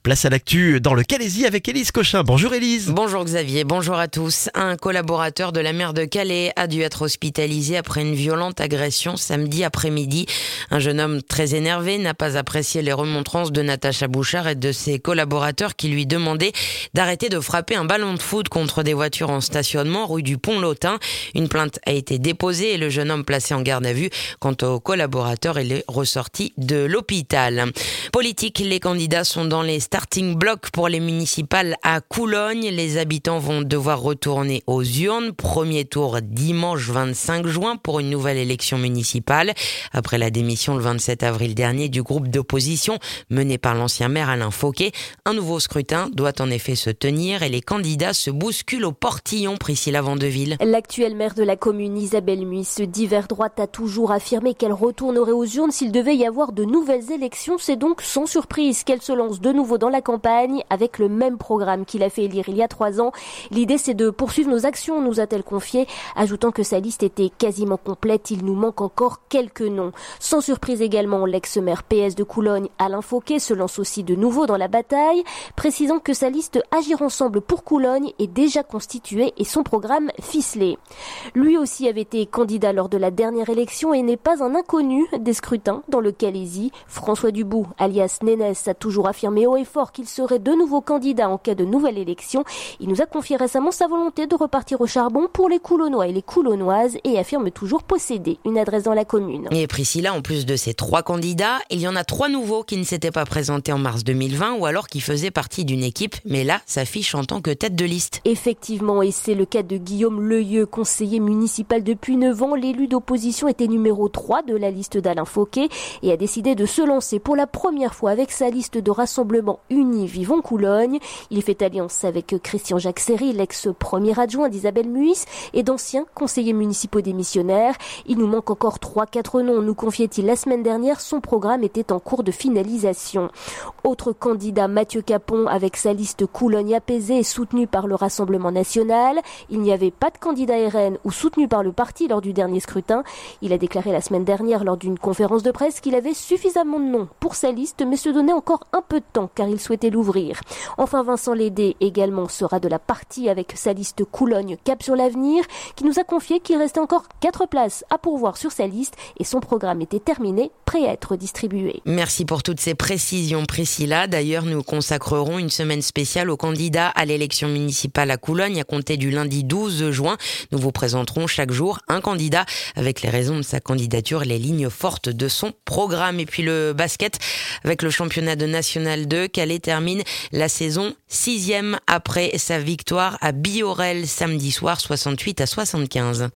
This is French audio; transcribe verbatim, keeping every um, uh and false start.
Place à l'actu dans le Calaisis avec Élise Cochin. Bonjour Élise. Bonjour Xavier, bonjour à tous. Un collaborateur de la mairie de Calais a dû être hospitalisé après une violente agression samedi après-midi. Un jeune homme très énervé n'a pas apprécié les remontrances de Natacha Bouchard et de ses collaborateurs qui lui demandaient d'arrêter de frapper un ballon de foot contre des voitures en stationnement rue du Pont-Lotin. Une plainte a été déposée et le jeune homme placé en garde à vue. Quant au collaborateur, il est ressorti de l'hôpital. Politique, les candidats sont dans les starting blocks pour les municipales à Coulogne. Les habitants vont devoir retourner aux urnes. Premier tour dimanche vingt-cinq juin pour une nouvelle élection municipale. Après la démission le vingt-sept avril dernier du groupe d'opposition mené par l'ancien maire Alain Fauquet, un nouveau scrutin doit en effet se tenir et les candidats se bousculent au portillon. Priscilla Vandeville. L'actuelle maire de la commune, Isabelle Muisse, divers droite, a toujours affirmé qu'elle retournerait aux urnes s'il devait y avoir de nouvelles élections. C'est donc sans surprise qu'elle se lance de nouveau dans la campagne avec le même programme qu'il a fait élire il y a trois ans. L'idée, c'est de poursuivre nos actions, nous a-t-elle confié, ajoutant que sa liste était quasiment complète. Il nous manque encore quelques noms. Sans surprise également, l'ex-maire P S de Coulogne, Alain Fauquet, se lance aussi de nouveau dans la bataille, précisant que sa liste Agir ensemble pour Coulogne est déjà constituée et son programme ficelé. Lui aussi avait été candidat lors de la dernière élection et n'est pas un inconnu des scrutins dans le Calaisis. François Dubout, alias Nénès, a toujours affirmé haut et fort qu'il serait de nouveau candidat en cas de nouvelle élection. Il nous a confié récemment sa volonté de repartir au charbon pour les Coulonnois et les Coulonnoises et affirme toujours posséder une adresse dans la commune. Et Priscilla, en plus de ces trois candidats, il y en a trois nouveaux qui ne s'étaient pas présentés en mars deux mille vingt ou alors qui faisaient partie d'une équipe, mais là s'affichent en tant que tête de liste. Effectivement, et c'est le cas de Guillaume Leyeux, conseiller municipal depuis neuf ans. L'élu d'opposition était numéro trois de la liste d'Alain Fauquet et a décidé de se lancer pour la première fois avec sa liste de rassemblement uni Vivons Coulogne. Il fait alliance avec Christian Jacques Serry, l'ex-premier adjoint d'Isabelle Muisse et d'anciens conseillers municipaux démissionnaires. Il nous manque encore trois quatre noms, nous confiait-il la semaine dernière. Son programme était en cours de finalisation. Autre candidat, Mathieu Capon, avec sa liste Coulogne apaisée et soutenue par le Rassemblement national. Il n'y avait pas de candidat R N ou soutenu par le parti lors du dernier scrutin. Il a déclaré la semaine dernière lors d'une conférence de presse qu'il avait suffisamment de noms pour sa liste, mais se donnait encore un peu de temps car il souhaitait l'ouvrir. Enfin, Vincent Lédé également sera de la partie avec sa liste Coulogne Cap sur l'avenir, qui nous a confié qu'il restait encore quatre places à pourvoir sur sa liste et son programme était terminé, prêt à être distribué. Merci pour toutes ces précisions, Priscilla. D'ailleurs, nous consacrerons une semaine spéciale aux candidats à l'élection municipale à Coulogne à compter du lundi douze juin. Nous vous présenterons chaque jour un candidat avec les raisons de sa candidature et les lignes fortes de son programme. Et puis le basket avec le championnat de National deux. Calais termine la saison sixième après sa victoire à Biorel samedi soir soixante-huit à soixante-quinze.